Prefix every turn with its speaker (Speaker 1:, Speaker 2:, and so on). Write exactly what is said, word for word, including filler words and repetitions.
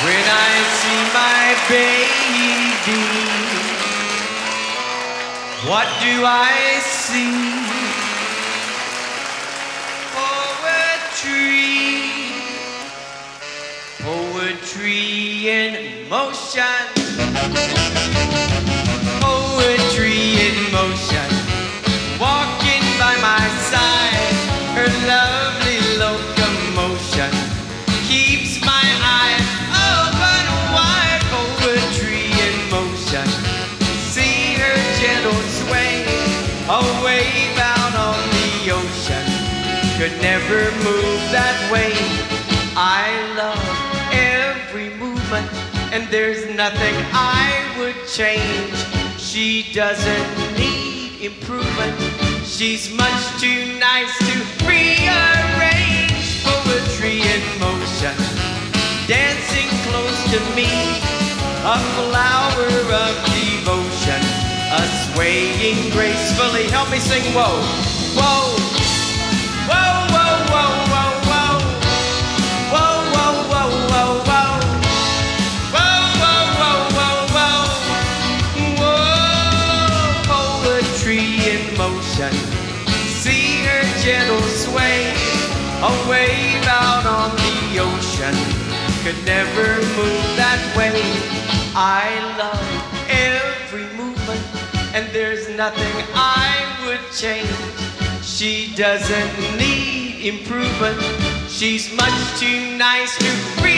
Speaker 1: When I see my baby, what do I see? Poetry, poetry in motion, poetry in motion, walking by my side, her lovely locomotion keeps my eyes open wide. Poetry in motion, see her gentle sway, a wave out on the ocean could never move that way. I love every movement, and there's nothing I would change. She doesn't need improvement, she's much too nice to rearrange. Poetry in motion, dancing close to me, a flower of devotion, a swaying gracefully. Help me sing, whoa, whoa, whoa, whoa, whoa, whoa, whoa, whoa, whoa, whoa, whoa, whoa, whoa, whoa, whoa, whoa, whoa, poetry in motion, see her gentle sway, a wave out on the ocean could never move that way. I love every movement, and there's nothing I would change. She doesn't need improvement, she's much too nice to read.